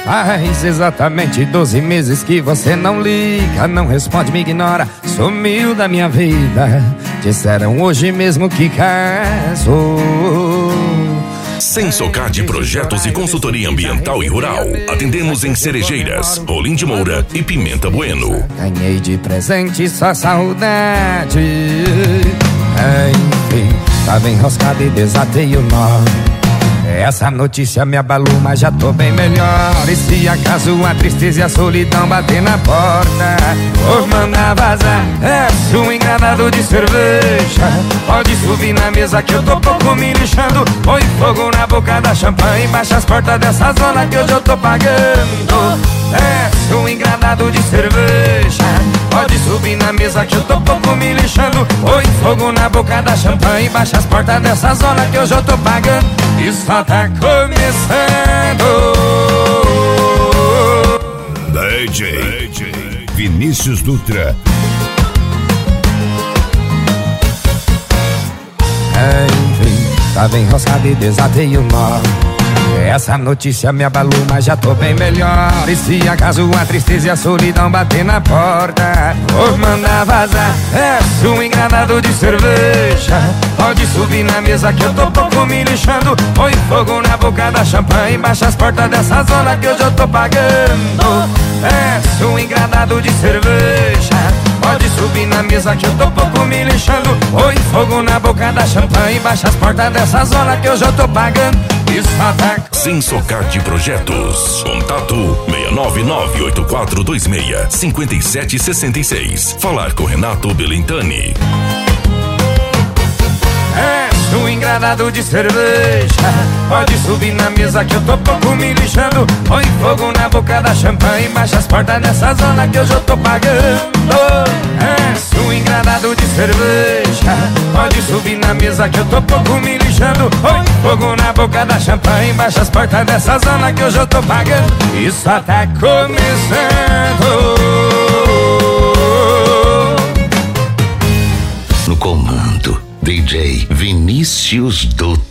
Faz exatamente 12 meses que você não liga, não responde, me ignora, sumiu da minha vida. Disseram hoje mesmo que casou. Sensocard Projetos e Consultoria Ambiental e Rural. Atendemos em Cerejeiras, Rolim de Moura e Pimenta Bueno. Ganhei de presente só saudade. Enfim, tava enroscado e desatei o nó. Essa notícia me abalou, mas já tô bem melhor. E se acaso a tristeza e a solidão bater na porta, vou mandar vazar. É um engradado de cerveja. Pode subir na mesa que eu tô pouco me lixando. Põe fogo na boca da champanhe, baixa as portas dessa zona que hoje eu tô pagando. É um engradado de cerveja. Pode subir na mesa que eu tô pouco me lixando. Põe fogo na boca da champanhe, baixa as portas dessa zona que hoje eu tô pagando. E só tá começando. DJ Vinícius Dutra. Enfim, tava enroscado e desatei o nó. Essa notícia me abalou, mas já tô bem melhor. E se acaso a tristeza e a solidão bater na porta, vou mandar vazar. É um engradado de cerveja. Pode subir na mesa que eu tô pouco me lixando. Põe fogo na boca da champanhe, baixa as portas dessa zona que hoje eu tô pagando. É um engradado de cerveja. Pode subir na mesa que eu tô pouco me lixando. Põe fogo na boca da champanhe, baixa as portas dessa zona que hoje eu tô pagando. Isso tá... Sensocard Projetos. Contato 699-8426-5766. Falar com Renato Belintani. É um engradado de cerveja. Pode subir na mesa que eu tô pouco me lixando. Põe fogo na boca da champanhe, baixa as portas dessa zona que hoje eu tô pagando. É um engradado de cerveja. Pode subir na mesa que eu tô pouco me lixando. Põe fogo na boca da champanhe, baixa as portas dessa zona que hoje eu tô pagando. E só tá começando. No comando, DJ Vinícius Dutra.